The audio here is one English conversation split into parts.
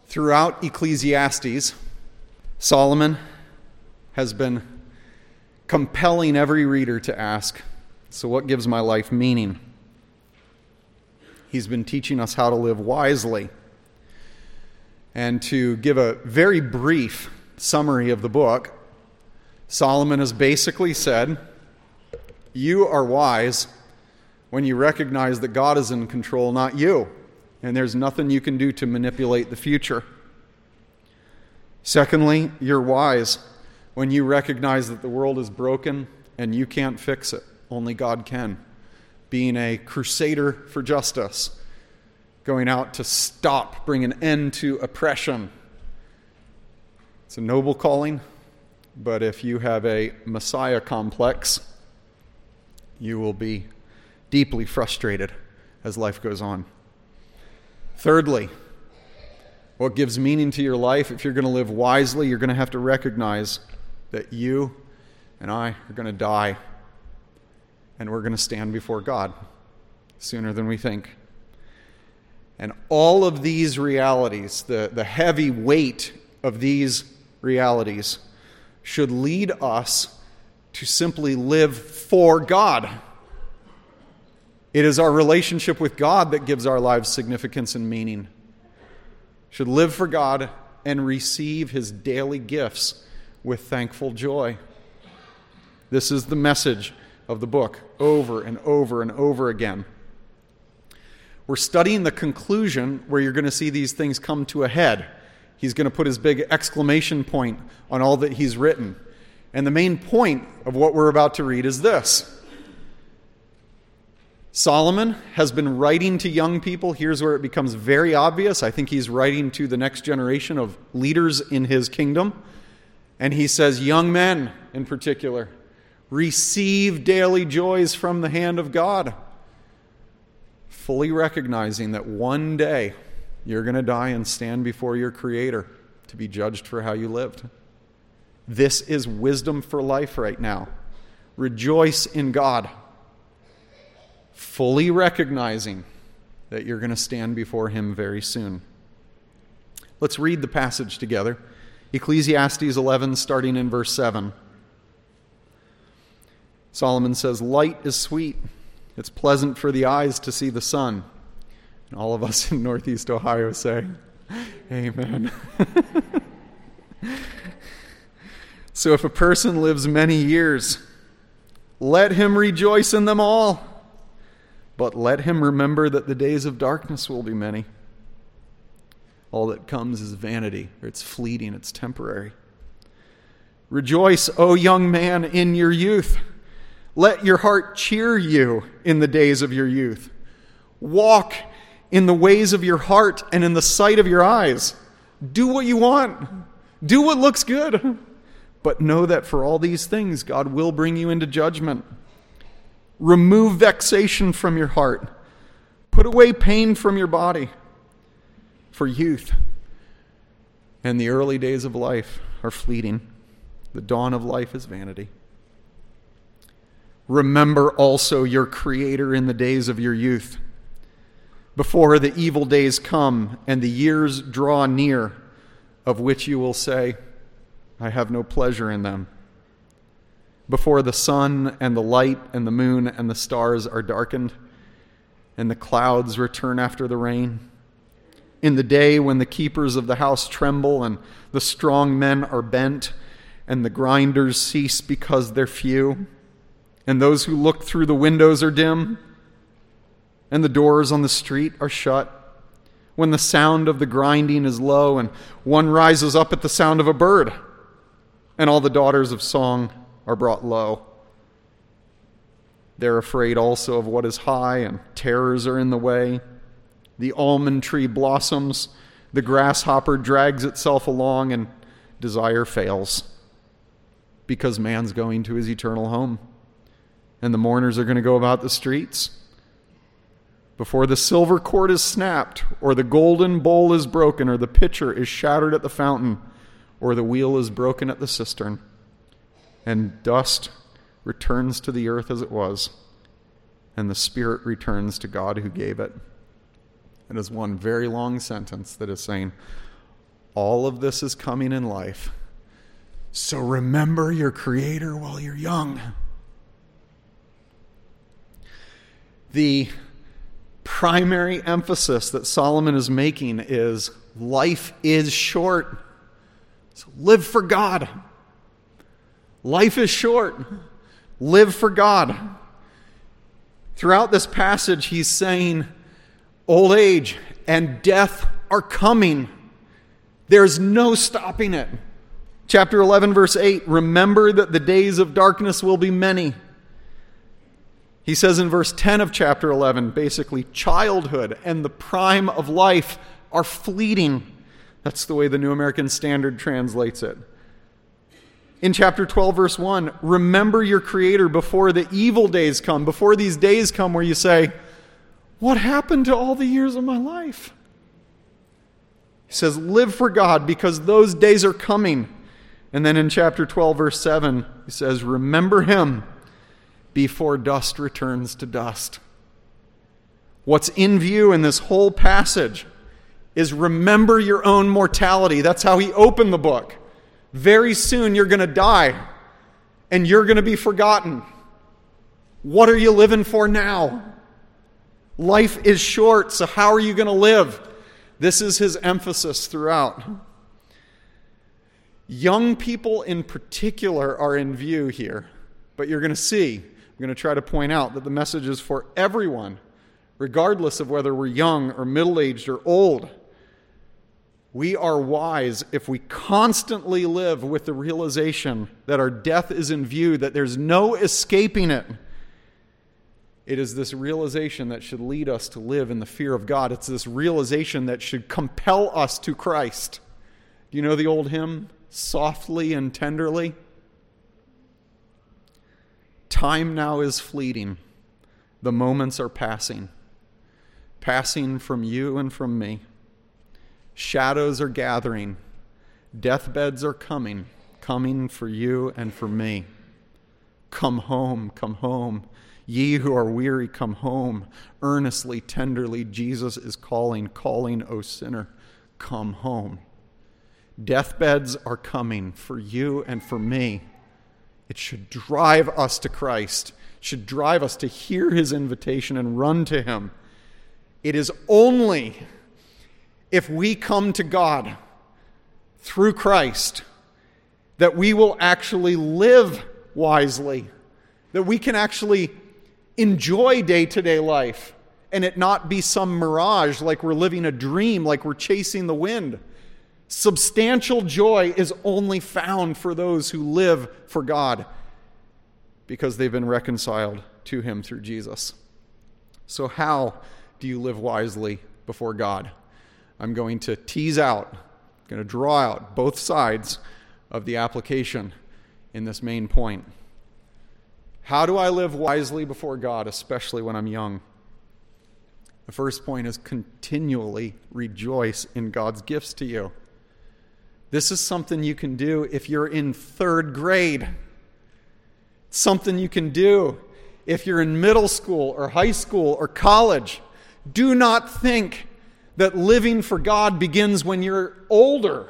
Throughout Ecclesiastes, Solomon has been compelling every reader to ask, so what gives my life meaning? He's been teaching us how to live wisely. And to give a very brief summary of the book, Solomon has basically said, you are wise when you recognize that God is in control, not you. And there's nothing you can do to manipulate the future. Secondly, you're wise when you recognize that the world is broken and you can't fix it. Only God can. Being a crusader for justice, going out to bring an end to oppression. It's a noble calling, but if you have a Messiah complex, you will be deeply frustrated as life goes on. Thirdly, what gives meaning to your life, if you're going to live wisely, you're going to have to recognize that you and I are going to die, and we're going to stand before God sooner than we think. And all of these realities, the heavy weight of these realities, should lead us to simply live for God. It is our relationship with God that gives our lives significance and meaning. Should live for God and receive His daily gifts with thankful joy. This is the message of the book over and over and over again. We're studying the conclusion where you're going to see these things come to a head. He's going to put his big exclamation point on all that he's written. And the main point of what we're about to read is this. Solomon has been writing to young people. Here's where it becomes very obvious. I think he's writing to the next generation of leaders in his kingdom. And he says, young men in particular, receive daily joys from the hand of God, fully recognizing that one day you're going to die and stand before your Creator to be judged for how you lived. This is wisdom for life right now. Rejoice in God, fully recognizing that you're going to stand before Him very soon. Let's read the passage together. Ecclesiastes 11, starting in verse 7. Solomon says, light is sweet. It's pleasant for the eyes to see the sun. And all of us in Northeast Ohio say, amen. So if a person lives many years, let him rejoice in them all. But let him remember that the days of darkness will be many. All that comes is vanity. It's fleeting. It's temporary. Rejoice, O young man, in your youth. Let your heart cheer you in the days of your youth. Walk in the ways of your heart and in the sight of your eyes. Do what you want. Do what looks good. But know that for all these things, God will bring you into judgment. Remove vexation from your heart. Put away pain from your body. For youth and the early days of life are fleeting. The dawn of life is vanity. Remember also your Creator in the days of your youth, before the evil days come and the years draw near, of which you will say, I have no pleasure in them. Before the sun and the light and the moon and the stars are darkened, and the clouds return after the rain. In the day when the keepers of the house tremble, and the strong men are bent, and the grinders cease because they're few, and those who look through the windows are dim, and the doors on the street are shut, when the sound of the grinding is low, and one rises up at the sound of a bird, and all the daughters of song are brought low. They're afraid also of what is high, and terrors are in the way. The almond tree blossoms, the grasshopper drags itself along, and desire fails, because man's going to his eternal home, and the mourners are going to go about the streets. Before the silver cord is snapped, or the golden bowl is broken, or the pitcher is shattered at the fountain, or the wheel is broken at the cistern, and dust returns to the earth as it was, and the spirit returns to God who gave it. It is one very long sentence that is saying All of this is coming in life. So remember your Creator while you're young. The primary emphasis that Solomon is making is life is short. So live for God. Life is short. Live for God. Throughout this passage, he's saying old age and death are coming. There's no stopping it. Chapter 11, verse 8, remember that the days of darkness will be many. He says in verse 10 of chapter 11, basically, childhood and the prime of life are fleeting. That's the way the New American Standard translates it. In chapter 12, verse 1, remember your Creator before the evil days come, before these days come where you say, what happened to all the years of my life? He says, live for God because those days are coming. And then in chapter 12, verse 7, he says, remember Him before dust returns to dust. What's in view in this whole passage is remember your own mortality. That's how he opened the book. Very soon you're going to die and you're going to be forgotten. What are you living for now? Life is short, so how are you going to live? This is his emphasis throughout. Young people in particular are in view here, but you're going to see, I'm going to try to point out that the message is for everyone, regardless of whether we're young or middle-aged or old. We are wise if we constantly live with the realization that our death is in view, that there's no escaping it. It is this realization that should lead us to live in the fear of God. It's this realization that should compel us to Christ. Do you know the old hymn, Softly and Tenderly? Time now is fleeting. The moments are passing. Passing from you and from me. Shadows are gathering. Deathbeds are coming. Coming for you and for me. Come home, come home. Ye who are weary, come home. Earnestly, tenderly, Jesus is calling, calling, O sinner, come home. Deathbeds are coming for you and for me. It should drive us to Christ. It should drive us to hear his invitation and run to him. It is only if we come to God through Christ that we will actually live wisely, that we can actually enjoy day-to-day life and it not be some mirage like we're living a dream, like we're chasing the wind. Substantial joy is only found for those who live for God because they've been reconciled to him through Jesus. So how do you live wisely before God? I'm going to tease out, I'm going to draw out both sides of the application in this main point. How do I live wisely before God, especially when I'm young? The first point is continually rejoice in God's gifts to you. This is something you can do if you're in third grade. It's something you can do if you're in middle school or high school or college. Do not think that living for God begins when you're older.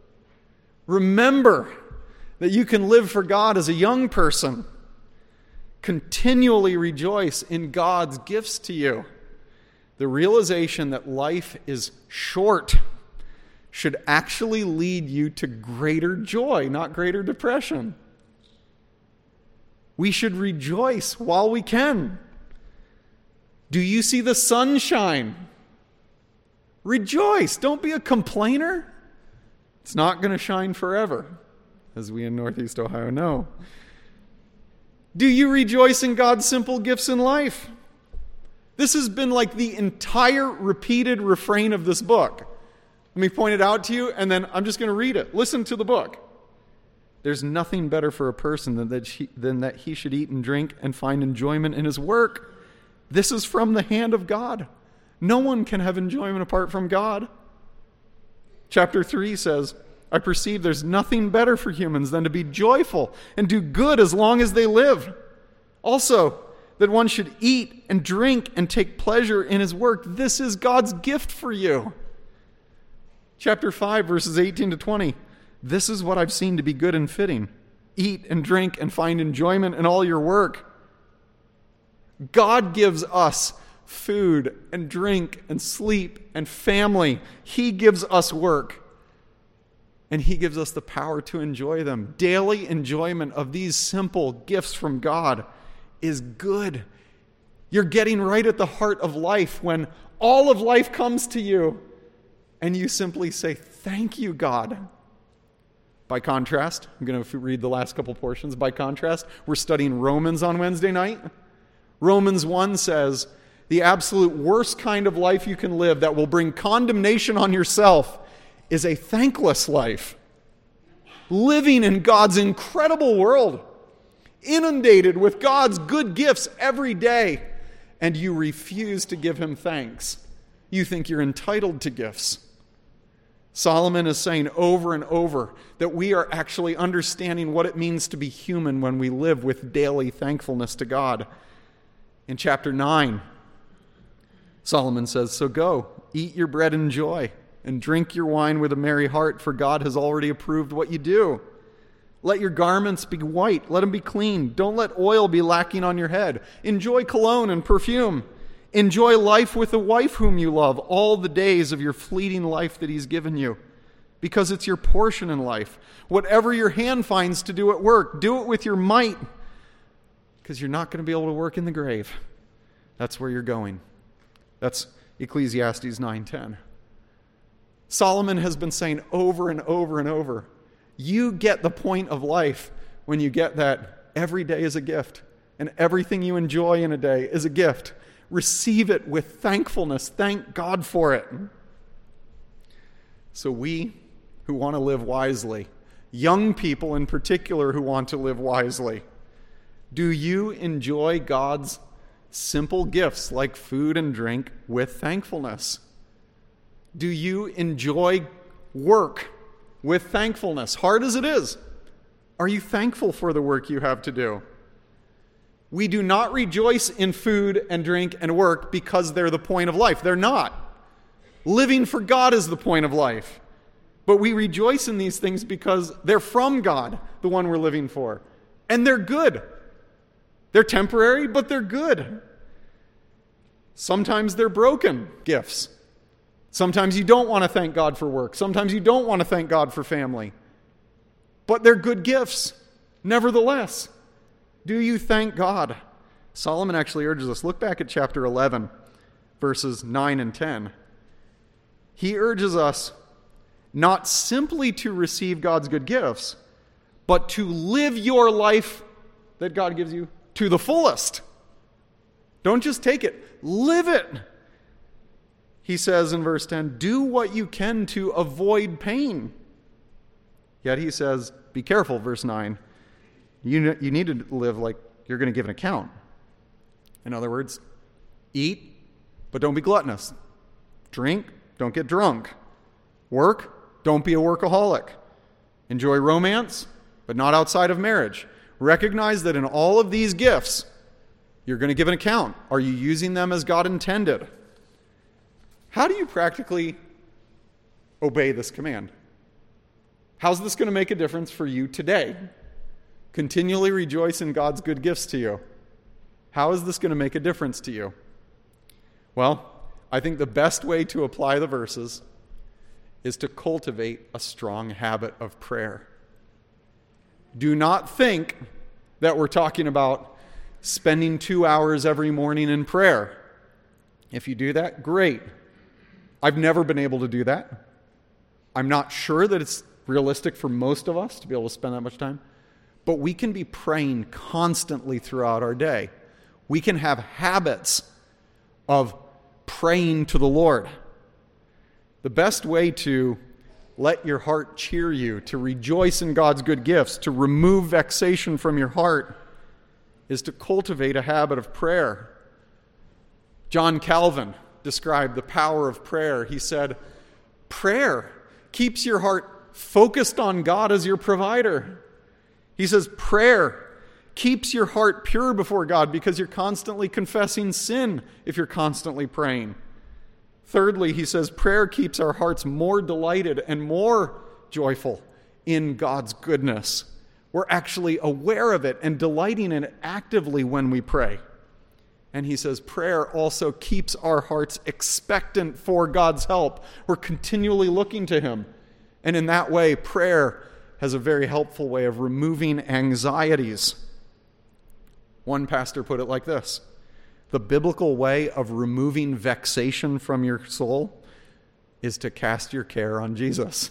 Remember that you can live for God as a young person. Continually rejoice in God's gifts to you. The realization that life is short should actually lead you to greater joy, not greater depression. We should rejoice while we can. Do you see the sunshine? Rejoice. Don't be a complainer. It's not going to shine forever, as we in Northeast Ohio know. Do you rejoice in God's simple gifts in life? This has been like the entire repeated refrain of this book. Let me point it out to you, and then I'm just going to read it. Listen to the book. There's nothing better for a person than that he should eat and drink and find enjoyment in his work. This is from the hand of God. No one can have enjoyment apart from God. Chapter 3 says, I perceive there's nothing better for humans than to be joyful and do good as long as they live. Also, that one should eat and drink and take pleasure in his work. This is God's gift for you. Chapter 5, verses 18 to 20. This is what I've seen to be good and fitting. Eat and drink and find enjoyment in all your work. God gives us food and drink and sleep and family. He gives us work. And He gives us the power to enjoy them. Daily enjoyment of these simple gifts from God is good. You're getting right at the heart of life when all of life comes to you and you simply say, thank you, God. By contrast, I'm going to read the last couple portions. By contrast, we're studying Romans on Wednesday night. Romans 1 says, the absolute worst kind of life you can live that will bring condemnation on yourself is a thankless life. Living in God's incredible world, inundated with God's good gifts every day, and you refuse to give Him thanks. You think you're entitled to gifts. Solomon is saying over and over that we are actually understanding what it means to be human when we live with daily thankfulness to God. In chapter 9, Solomon says, so go, eat your bread in joy, and drink your wine with a merry heart, for God has already approved what you do. Let your garments be white, let them be clean. Don't let oil be lacking on your head. Enjoy cologne and perfume. Enjoy life with the wife whom you love all the days of your fleeting life that He's given you, because it's your portion in life. Whatever your hand finds to do at work, do it with your might, because you're not going to be able to work in the grave. That's where you're going. That's Ecclesiastes 9:10. Solomon has been saying over and over and over, you get the point of life when you get that every day is a gift, and everything you enjoy in a day is a gift. Receive it with thankfulness. Thank God for it. So we who want to live wisely, young people in particular who want to live wisely, do you enjoy God's simple gifts like food and drink with thankfulness? Do you enjoy work with thankfulness, hard as it is? Are you thankful for the work you have to do? We do not rejoice in food and drink and work because they're the point of life. They're not. Living for God is the point of life. But we rejoice in these things because they're from God, the one we're living for. And they're good. They're temporary, but they're good. Sometimes they're broken gifts. Sometimes you don't want to thank God for work. Sometimes you don't want to thank God for family. But they're good gifts, nevertheless. Do you thank God? Solomon actually urges us, look back at chapter 11, verses 9 and 10. He urges us not simply to receive God's good gifts, but to live your life that God gives you to the fullest. Don't just take it, live it. He says in verse 10, do what you can to avoid pain. Yet he says, be careful, verse 9. You need to live like you're going to give an account. In other words, eat, but don't be gluttonous. Drink, don't get drunk. Work, don't be a workaholic. Enjoy romance, but not outside of marriage. Recognize that in all of these gifts, you're going to give an account. Are you using them as God intended? How do you practically obey this command? How's this going to make a difference for you today? Continually rejoice in God's good gifts to you. How is this going to make a difference to you? Well, I think the best way to apply the verses is to cultivate a strong habit of prayer. Do not think that we're talking about spending 2 hours every morning in prayer. If you do that, great. I've never been able to do that. I'm not sure that it's realistic for most of us to be able to spend that much time. But we can be praying constantly throughout our day. We can have habits of praying to the Lord. The best way to let your heart cheer you, to rejoice in God's good gifts, to remove vexation from your heart, is to cultivate a habit of prayer. John Calvin described the power of prayer. He said, prayer keeps your heart focused on God as your provider. He says, prayer keeps your heart pure before God because you're constantly confessing sin if you're constantly praying. Thirdly, he says prayer keeps our hearts more delighted and more joyful in God's goodness. We're actually aware of it and delighting in it actively when we pray. And he says prayer also keeps our hearts expectant for God's help. We're continually looking to him. And in that way, prayer has a very helpful way of removing anxieties. One pastor put it like this: the biblical way of removing vexation from your soul is to cast your care on Jesus.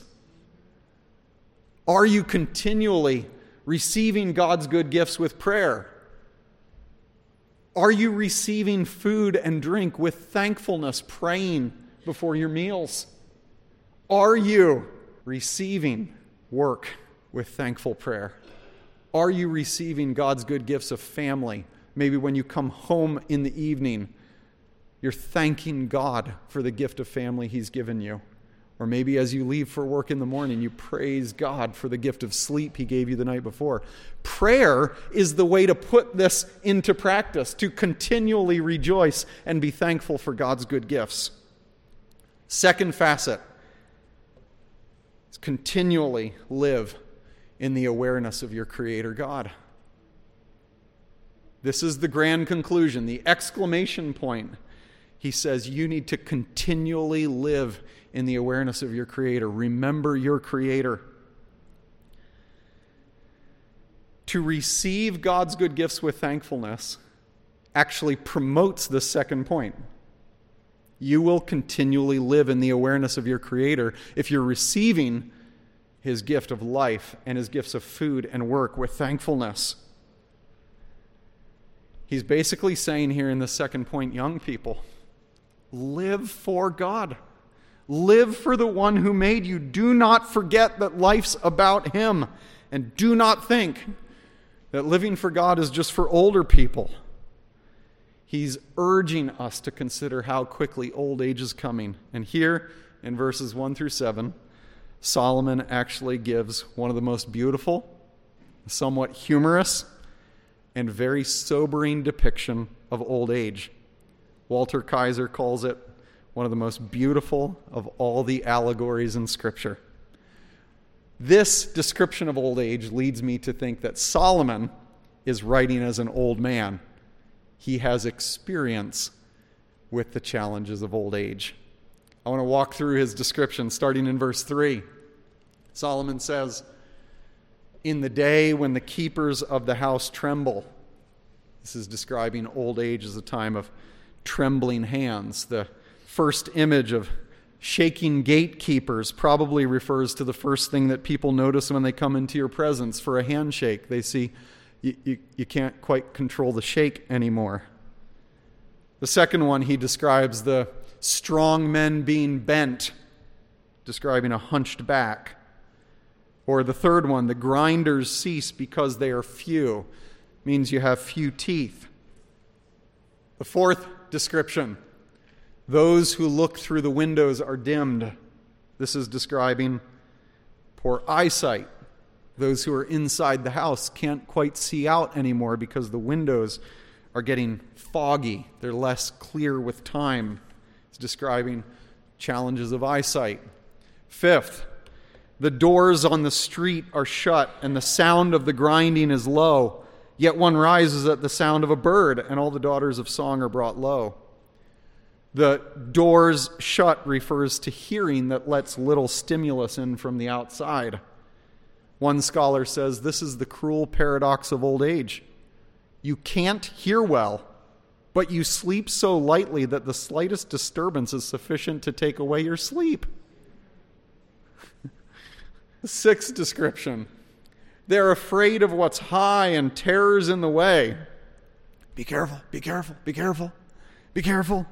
Are you continually receiving God's good gifts with prayer? Are you receiving food and drink with thankfulness, praying before your meals? Are you receiving work with thankful prayer? Are you receiving God's good gifts of family? Maybe when you come home in the evening, you're thanking God for the gift of family he's given you. Or maybe as you leave for work in the morning, you praise God for the gift of sleep he gave you the night before. Prayer is the way to put this into practice, to continually rejoice and be thankful for God's good gifts. Second facet is continually live in the awareness of your Creator God. This is the grand conclusion, the exclamation point. He says you need to continually live in the awareness of your Creator. Remember your Creator. To receive God's good gifts with thankfulness actually promotes the second point. You will continually live in the awareness of your Creator if you're receiving his gift of life and his gifts of food and work with thankfulness. He's basically saying here in the second point, young people, live for God. Live for the one who made you. Do not forget that life's about him. And do not think that living for God is just for older people. He's urging us to consider how quickly old age is coming. And here in verses 1 through 7, Solomon actually gives one of the most beautiful, somewhat humorous, and very sobering depiction of old age. Walter Kaiser calls it one of the most beautiful of all the allegories in Scripture. This description of old age leads me to think that Solomon is writing as an old man. He has experience with the challenges of old age. I want to walk through his description, starting in verse 3. Solomon says, "In the day when the keepers of the house tremble," this is describing old age as a time of trembling hands. The first image of shaking gatekeepers probably refers to the first thing that people notice when they come into your presence for a handshake. They see you can't quite control the shake anymore. The second one, he describes the strong men being bent, describing a hunched back. Or the third one, the grinders cease because they are few, means you have few teeth. The fourth description, those who look through the windows are dimmed. This is describing poor eyesight. Those who are inside the house can't quite see out anymore because the windows are getting foggy. They're less clear with time. It's describing challenges of eyesight. Fifth, the doors on the street are shut and the sound of the grinding is low. Yet one rises at the sound of a bird, and all the daughters of song are brought low. The doors shut refers to hearing that lets little stimulus in from the outside. One scholar says this is the cruel paradox of old age. You can't hear well, but you sleep so lightly that the slightest disturbance is sufficient to take away your sleep. The sixth description, they're afraid of what's high and terror's in the way. Be careful, be careful, be careful, be careful.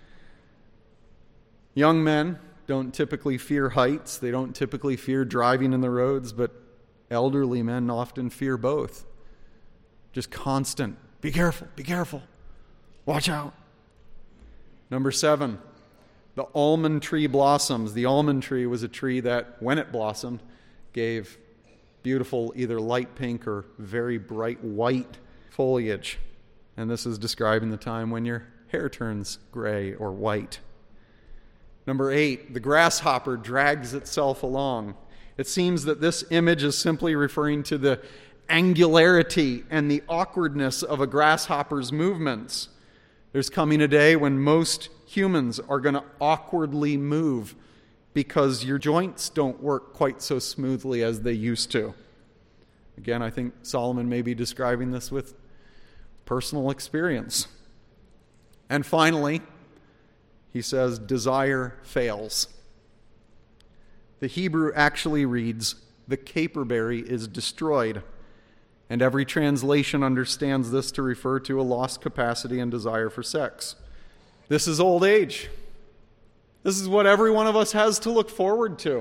Young men don't typically fear heights. They don't typically fear driving in the roads, but elderly men often fear both. Just constant, be careful, watch out. Number 7, the almond tree blossoms. The almond tree was a tree that, when it blossomed, gave beautiful either light pink or very bright white foliage. And this is describing the time when your hair turns gray or white. Number 8, the grasshopper drags itself along. It seems that this image is simply referring to the angularity and the awkwardness of a grasshopper's movements. There's coming a day when most humans are going to awkwardly move because your joints don't work quite so smoothly as they used to. Again, I think Solomon may be describing this with personal experience. And finally, he says, desire fails. The Hebrew actually reads, the caperberry is destroyed. And every translation understands this to refer to a lost capacity and desire for sex. This is old age. This is what every one of us has to look forward to.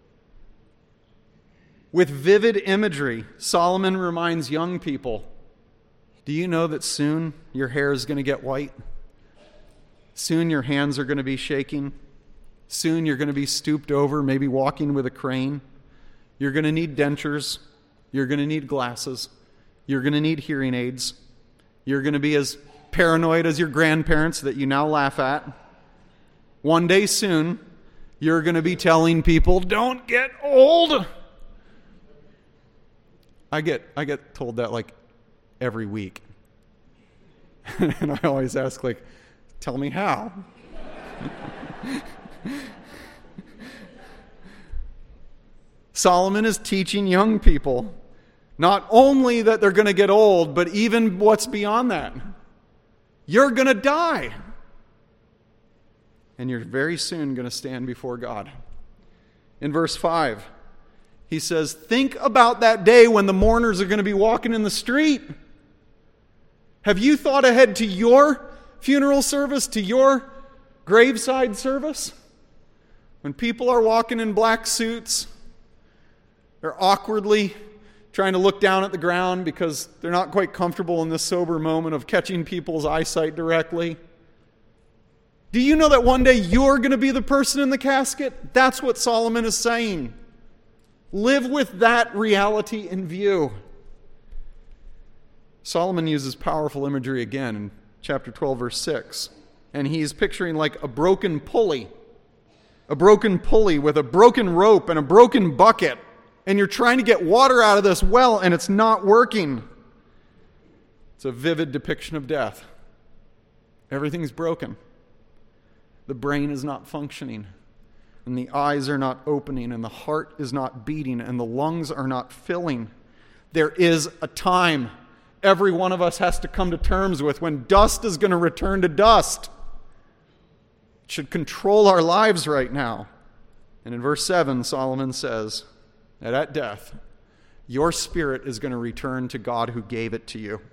With vivid imagery, Solomon reminds young people, do you know that soon your hair is going to get white? Soon your hands are going to be shaking. Soon you're going to be stooped over, maybe walking with a crane. You're going to need dentures. You're going to need glasses. You're going to need hearing aids. You're going to be as paranoid as your grandparents that you now laugh at. One day soon, you're going to be telling people, don't get old. I get told that like every week. And I always ask, like, tell me how. Solomon is teaching young people not only that they're going to get old, but even what's beyond that. You're going to die. And you're very soon going to stand before God. In verse 5, he says, think about that day when the mourners are going to be walking in the street. Have you thought ahead to your funeral service, to your graveside service? When people are walking in black suits, they're awkwardly trying to look down at the ground because they're not quite comfortable in this sober moment of catching people's eyesight directly. Do you know that one day you're going to be the person in the casket? That's what Solomon is saying. Live with that reality in view. Solomon uses powerful imagery again in chapter 12, verse 6. And he's picturing like a broken pulley with a broken rope and a broken bucket. And you're trying to get water out of this well and it's not working. It's a vivid depiction of death. Everything's broken. The brain is not functioning, and the eyes are not opening, and the heart is not beating, and the lungs are not filling. There is a time every one of us has to come to terms with when dust is going to return to dust. It should control our lives right now. And in verse 7, Solomon says that at death, your spirit is going to return to God who gave it to you.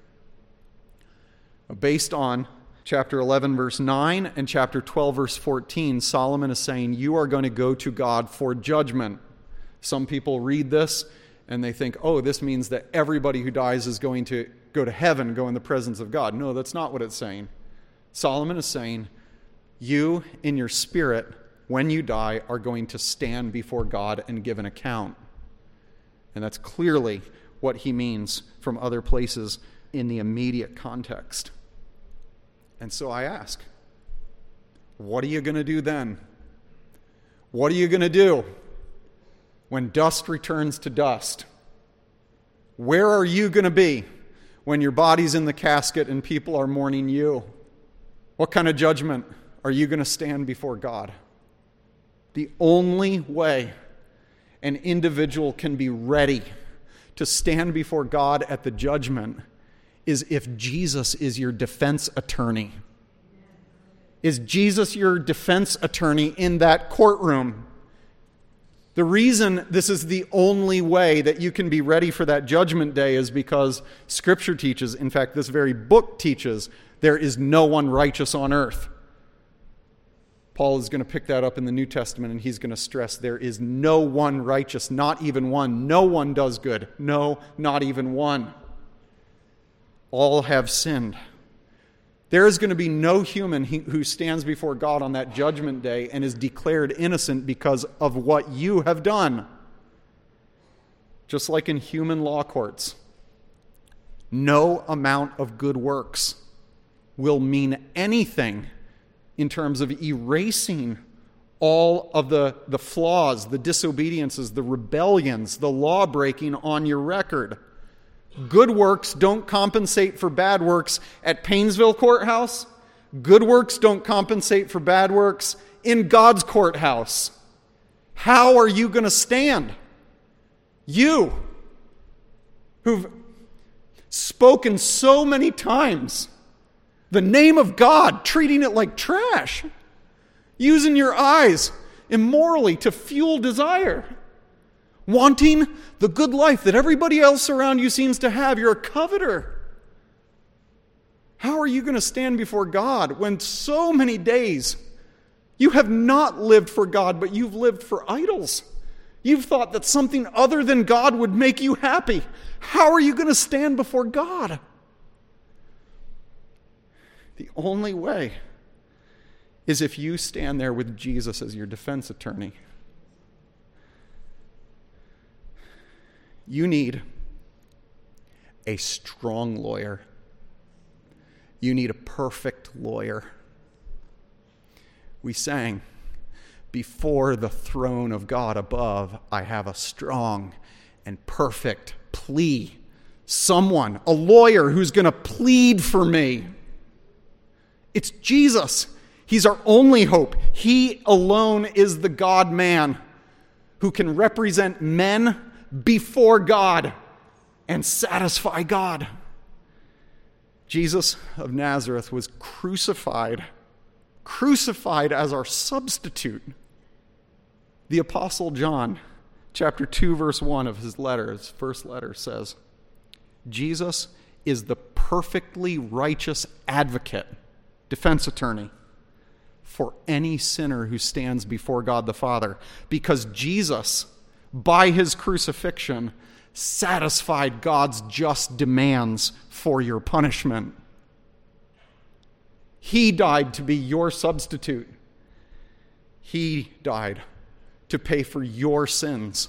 Based on chapter 11, verse 9, and chapter 12, verse 14, Solomon is saying, you are going to go to God for judgment. Some people read this, and they think, oh, this means that everybody who dies is going to go to heaven, go in the presence of God. No, that's not what it's saying. Solomon is saying, you, in your spirit, when you die, are going to stand before God and give an account. And that's clearly what he means from other places in the immediate context. And so I ask, what are you going to do then? What are you going to do when dust returns to dust? Where are you going to be when your body's in the casket and people are mourning you? What kind of judgment are you going to stand before God? The only way an individual can be ready to stand before God at the judgment is if Jesus is your defense attorney. Is Jesus your defense attorney in that courtroom? The reason this is the only way that you can be ready for that judgment day is because Scripture teaches, in fact, this very book teaches, there is no one righteous on earth. Paul is going to pick that up in the New Testament, and he's going to stress there is no one righteous, not even one. No one does good. No, not even one. All have sinned. There is going to be no human who stands before God on that judgment day and is declared innocent because of what you have done. Just like in human law courts, no amount of good works will mean anything in terms of erasing all of the flaws, the disobediences, the rebellions, the law-breaking on your record. Good works don't compensate for bad works at Paynesville Courthouse. Good works don't compensate for bad works in God's courthouse. How are you going to stand? You, who've spoken so many times the name of God, treating it like trash, using your eyes immorally to fuel desire, wanting the good life that everybody else around you seems to have. You're a coveter. How are you going to stand before God when so many days you have not lived for God, but you've lived for idols? You've thought that something other than God would make you happy. How are you going to stand before God? The only way is if you stand there with Jesus as your defense attorney. You need a strong lawyer. You need a perfect lawyer. We sang, "Before the throne of God above, I have a strong and perfect plea." Someone, a lawyer who's going to plead for me. It's Jesus. He's our only hope. He alone is the God-man who can represent men before God and satisfy God. Jesus of Nazareth was crucified as our substitute. The Apostle John, chapter 2, verse 1 of his letter, his first letter, says, Jesus is the perfectly righteous advocate, defense attorney, for any sinner who stands before God the Father, because Jesus, by his crucifixion, satisfied God's just demands for your punishment. He died to be your substitute. He died to pay for your sins.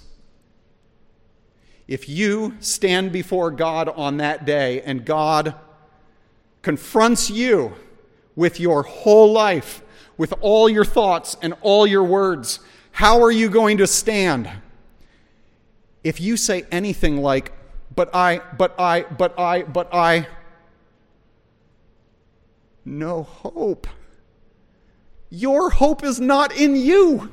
If you stand before God on that day and God confronts you with your whole life, with all your thoughts and all your words, how are you going to stand? If you say anything like, but I, no hope. Your hope is not in you.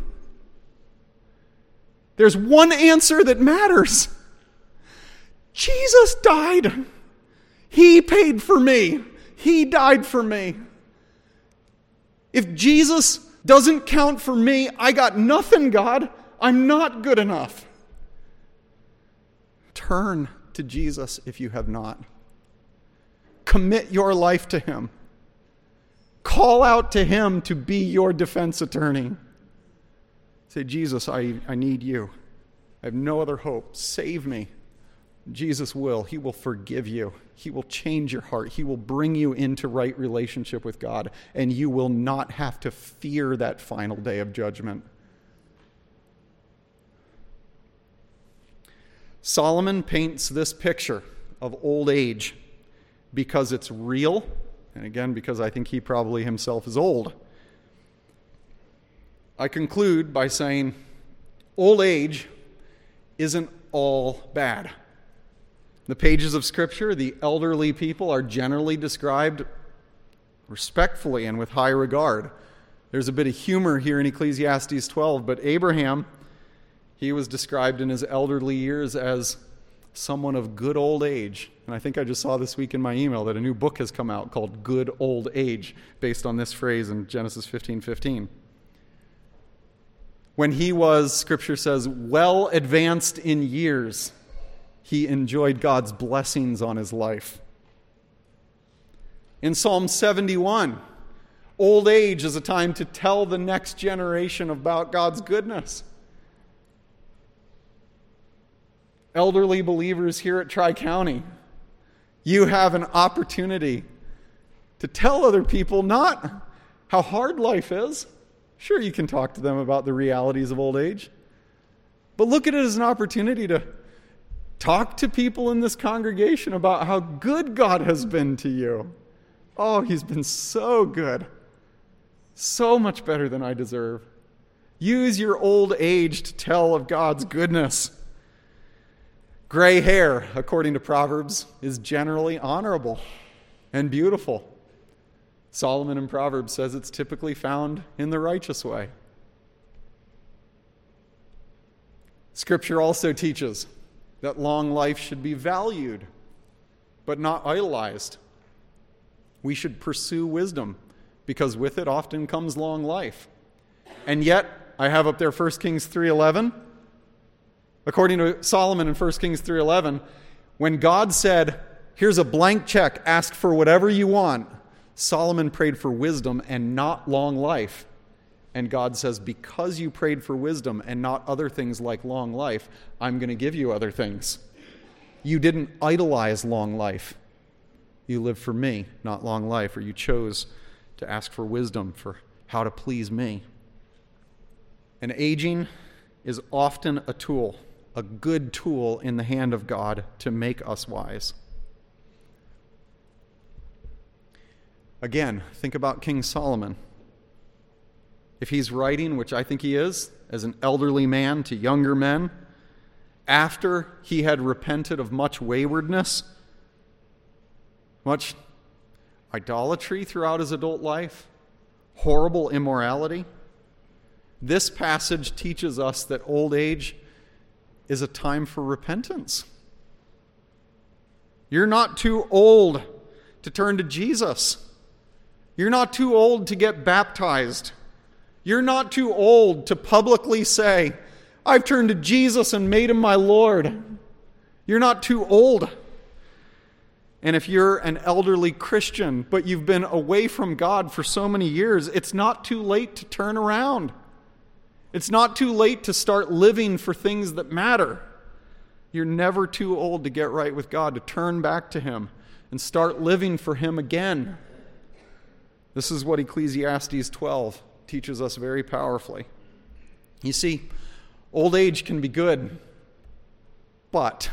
There's one answer that matters. Jesus died. He paid for me. He died for me. If Jesus doesn't count for me, I got nothing, God. I'm not good enough. Turn to Jesus if you have not. Commit your life to him. Call out to him to be your defense attorney. Say, Jesus, I need you. I have no other hope. Save me. Jesus will. He will forgive you. He will change your heart. He will bring you into right relationship with God, and you will not have to fear that final day of judgment. Solomon paints this picture of old age because it's real, and again, because I think he probably himself is old. I conclude by saying old age isn't all bad. In the pages of Scripture, the elderly people are generally described respectfully and with high regard. There's a bit of humor here in Ecclesiastes 12, but Abraham, he was described in his elderly years as someone of good old age. And I think I just saw this week in my email that a new book has come out called Good Old Age, based on this phrase in Genesis 15:15. When he was, Scripture says, well advanced in years, he enjoyed God's blessings on his life. In Psalm 71, old age is a time to tell the next generation about God's goodness. Elderly believers here at Tri-County, you have an opportunity to tell other people not how hard life is. Sure, you can talk to them about the realities of old age, but look at it as an opportunity to talk to people in this congregation about how good God has been to you. Oh, he's been so good. So much better than I deserve. Use your old age to tell of God's goodness. Gray hair, according to Proverbs, is generally honorable and beautiful. Solomon in Proverbs says it's typically found in the righteous way. Scripture also teaches that long life should be valued, but not idolized. We should pursue wisdom, because with it often comes long life. And yet, I have up there 1 Kings 3:11. According to Solomon in 1 Kings 3:11, when God said, here's a blank check, ask for whatever you want, Solomon prayed for wisdom and not long life. And God says, because you prayed for wisdom and not other things like long life, I'm going to give you other things. You didn't idolize long life. You lived for me, not long life, or you chose to ask for wisdom for how to please me. And aging is often a tool, a good tool in the hand of God to make us wise. Again, think about King Solomon. If he's writing, which I think he is, as an elderly man to younger men, after he had repented of much waywardness, much idolatry throughout his adult life, horrible immorality, this passage teaches us that old age is a time for repentance. You're not too old to turn to Jesus. You're not too old to get baptized. You're not too old to publicly say, I've turned to Jesus and made him my Lord. You're not too old. And if you're an elderly Christian, but you've been away from God for so many years, it's not too late to turn around. It's not too late to start living for things that matter. You're never too old to get right with God, to turn back to him and start living for him again. This is what Ecclesiastes 12 teaches us very powerfully. You see, old age can be good, but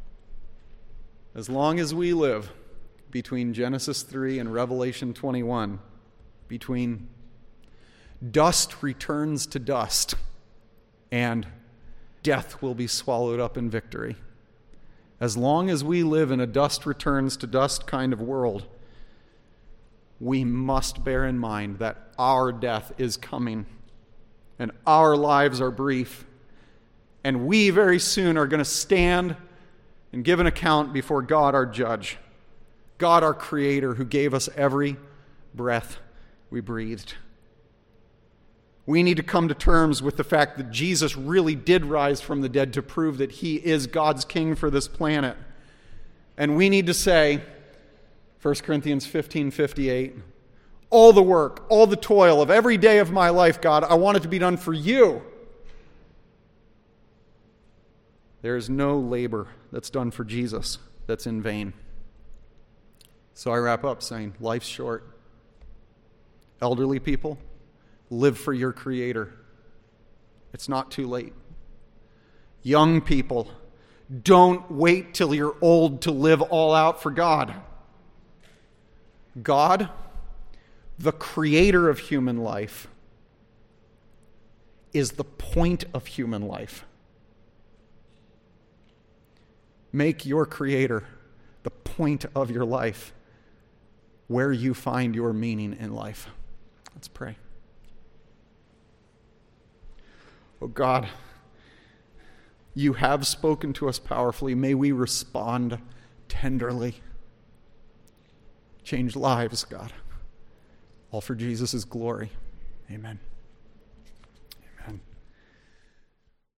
as long as we live between Genesis 3 and Revelation 21, between dust returns to dust and death will be swallowed up in victory. As long as we live in a dust returns to dust kind of world, we must bear in mind that our death is coming and our lives are brief, and we very soon are going to stand and give an account before God, our judge, God, our creator, who gave us every breath we breathed. We need to come to terms with the fact that Jesus really did rise from the dead to prove that he is God's king for this planet. And we need to say, 1 Corinthians 15:58, all the work, all the toil of every day of my life, God, I want it to be done for you. There is no labor that's done for Jesus that's in vain. So I wrap up saying, life's short. Elderly people, live for your Creator. It's not too late. Young people, don't wait till you're old to live all out for God. God, the creator of human life, is the point of human life. Make your Creator the point of your life, where you find your meaning in life. Let's pray. Oh God, you have spoken to us powerfully. May we respond tenderly. Change lives, God. All for Jesus' glory. Amen. Amen.